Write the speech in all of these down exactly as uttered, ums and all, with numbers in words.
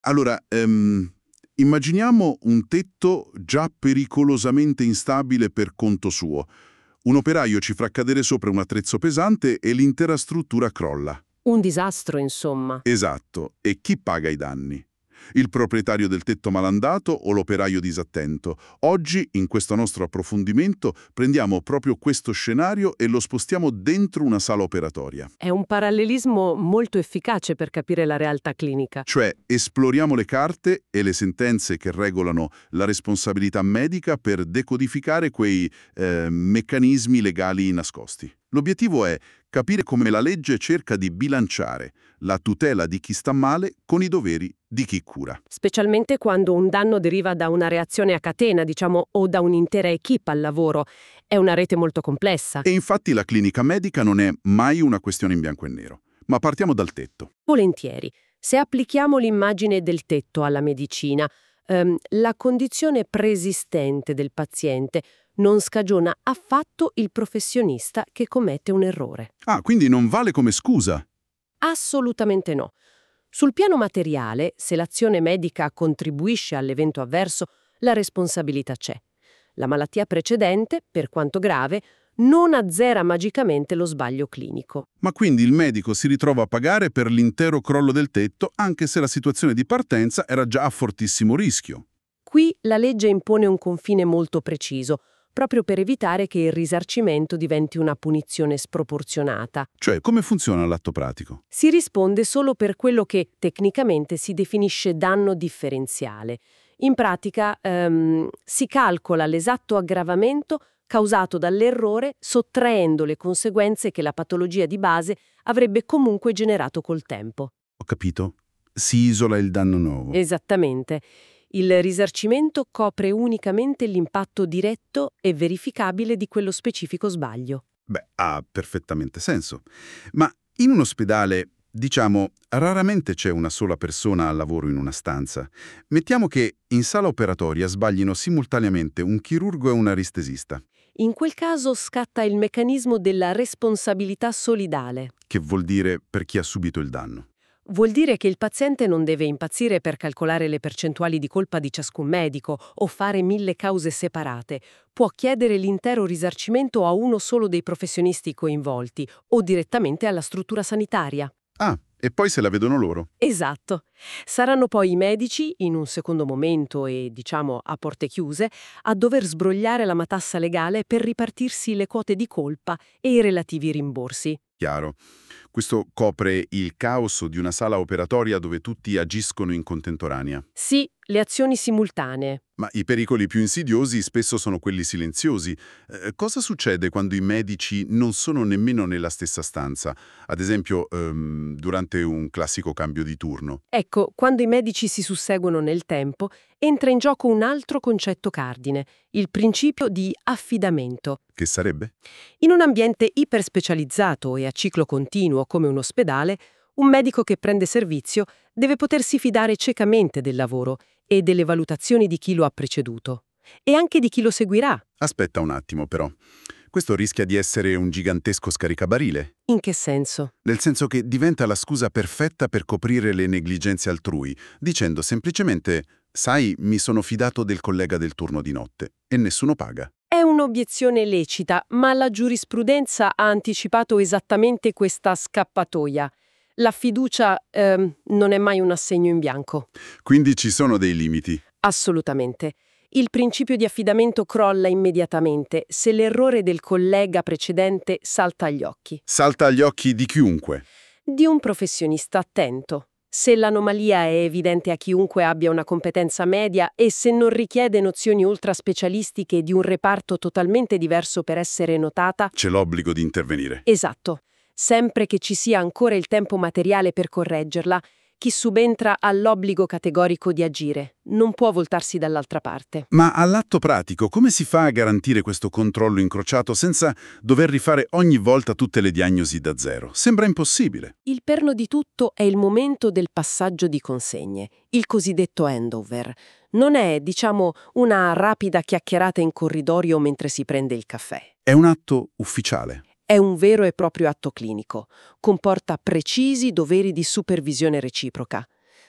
Allora, ehm, immaginiamo un tetto già pericolosamente instabile per conto suo. Un operaio ci fa cadere sopra un attrezzo pesante e l'intera struttura crolla. Un disastro, insomma. Esatto. E chi paga i danni? Il proprietario del tetto malandato o l'operaio disattento? Oggi, in questo nostro approfondimento, prendiamo proprio questo scenario e lo spostiamo dentro una sala operatoria. È un parallelismo molto efficace per capire la realtà clinica. Cioè, esploriamo le carte e le sentenze che regolano la responsabilità medica per decodificare quei eh, meccanismi legali nascosti. L'obiettivo è capire come la legge cerca di bilanciare la tutela di chi sta male con i doveri di chi cura. Specialmente quando un danno deriva da una reazione a catena, diciamo, o da un'intera equipe al lavoro. È una rete molto complessa. E infatti la clinica medica non è mai una questione in bianco e nero. Ma partiamo dal tetto. Volentieri. Se applichiamo l'immagine del tetto alla medicina, ehm, la condizione preesistente del paziente non scagiona affatto il professionista che commette un errore. Ah, quindi non vale come scusa? Assolutamente no. Sul piano materiale, se l'azione medica contribuisce all'evento avverso, la responsabilità c'è. La malattia precedente, per quanto grave, non azzera magicamente lo sbaglio clinico. Ma quindi il medico si ritrova a pagare per l'intero crollo del tetto, anche se la situazione di partenza era già a fortissimo rischio. Qui la legge impone un confine molto preciso, proprio per evitare che il risarcimento diventi una punizione sproporzionata. Cioè, come funziona l'atto pratico? Si risponde solo per quello che tecnicamente si definisce danno differenziale. In pratica ehm, si calcola l'esatto aggravamento causato dall'errore sottraendo le conseguenze che la patologia di base avrebbe comunque generato col tempo. Ho capito. Si isola il danno nuovo. Esattamente. Il risarcimento copre unicamente l'impatto diretto e verificabile di quello specifico sbaglio. Beh, ha perfettamente senso. Ma in un ospedale, diciamo, raramente c'è una sola persona al lavoro in una stanza. Mettiamo che in sala operatoria sbaglino simultaneamente un chirurgo e un anestesista. In quel caso scatta il meccanismo della responsabilità solidale. Che vuol dire per chi ha subito il danno. Vuol dire che il paziente non deve impazzire per calcolare le percentuali di colpa di ciascun medico o fare mille cause separate. Può chiedere l'intero risarcimento a uno solo dei professionisti coinvolti o direttamente alla struttura sanitaria. Ah, e poi se la vedono loro. Esatto. Saranno poi i medici, in un secondo momento e, diciamo, a porte chiuse, a dover sbrogliare la matassa legale per ripartirsi le quote di colpa e i relativi rimborsi. Chiaro. Questo copre il caos di una sala operatoria dove tutti agiscono in contemporanea. Sì, le azioni simultanee. Ma i pericoli più insidiosi spesso sono quelli silenziosi. Eh, cosa succede quando i medici non sono nemmeno nella stessa stanza? Ad esempio, ehm, durante un classico cambio di turno. Ecco, quando i medici si susseguono nel tempo, entra in gioco un altro concetto cardine, il principio di affidamento. Che sarebbe? In un ambiente iperspecializzato e a ciclo continuo come un ospedale, un medico che prende servizio deve potersi fidare ciecamente del lavoro e delle valutazioni di chi lo ha preceduto. E anche di chi lo seguirà. Aspetta un attimo, però. Questo rischia di essere un gigantesco scaricabarile. In che senso? Nel senso che diventa la scusa perfetta per coprire le negligenze altrui, dicendo semplicemente «Sai, mi sono fidato del collega del turno di notte» e nessuno paga. È un'obiezione lecita, ma la giurisprudenza ha anticipato esattamente questa scappatoia. La fiducia ehm, non è mai un assegno in bianco. Quindi ci sono dei limiti. Assolutamente. Il principio di affidamento crolla immediatamente se l'errore del collega precedente salta agli occhi. Salta agli occhi di chiunque. Di un professionista attento. Se l'anomalia è evidente a chiunque abbia una competenza media e se non richiede nozioni ultraspecialistiche di un reparto totalmente diverso per essere notata. C'è l'obbligo di intervenire. Esatto. Sempre che ci sia ancora il tempo materiale per correggerla, chi subentra ha l'obbligo categorico di agire, non può voltarsi dall'altra parte. Ma all'atto pratico, come si fa a garantire questo controllo incrociato senza dover rifare ogni volta tutte le diagnosi da zero? Sembra impossibile. Il perno di tutto è il momento del passaggio di consegne, il cosiddetto handover. Non è, diciamo, una rapida chiacchierata in corridoio mentre si prende il caffè. È un atto ufficiale. È un vero e proprio atto clinico. Comporta precisi doveri di supervisione reciproca.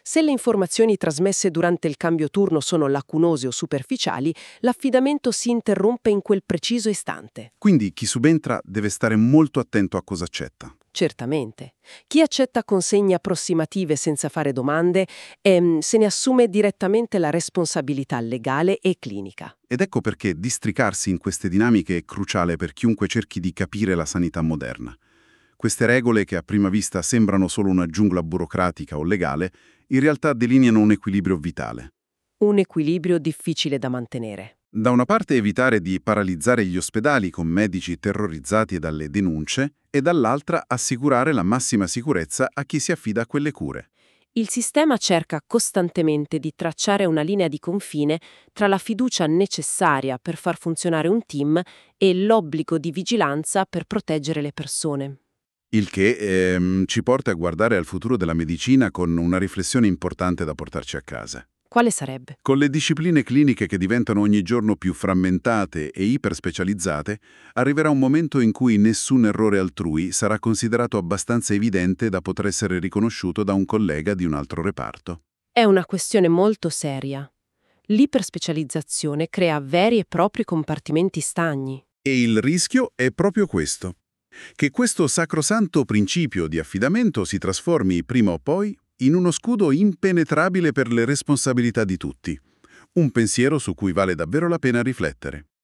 Se le informazioni trasmesse durante il cambio turno sono lacunose o superficiali, l'affidamento si interrompe in quel preciso istante. Quindi chi subentra deve stare molto attento a cosa accetta. Certamente. Chi accetta consegne approssimative senza fare domande ehm, se ne assume direttamente la responsabilità legale e clinica. Ed ecco perché districarsi in queste dinamiche è cruciale per chiunque cerchi di capire la sanità moderna. Queste regole, che a prima vista sembrano solo una giungla burocratica o legale, in realtà delineano un equilibrio vitale. Un equilibrio difficile da mantenere. Da una parte evitare di paralizzare gli ospedali con medici terrorizzati dalle denunce e dall'altra assicurare la massima sicurezza a chi si affida a quelle cure. Il sistema cerca costantemente di tracciare una linea di confine tra la fiducia necessaria per far funzionare un team e l'obbligo di vigilanza per proteggere le persone. Il che ehm, ci porta a guardare al futuro della medicina con una riflessione importante da portarci a casa. Quale sarebbe? Con le discipline cliniche che diventano ogni giorno più frammentate e iperspecializzate, arriverà un momento in cui nessun errore altrui sarà considerato abbastanza evidente da poter essere riconosciuto da un collega di un altro reparto. È una questione molto seria. L'iperspecializzazione crea veri e propri compartimenti stagni. E il rischio è proprio questo: che questo sacrosanto principio di affidamento si trasformi prima o poi in uno scudo impenetrabile per le responsabilità di tutti. Un pensiero su cui vale davvero la pena riflettere.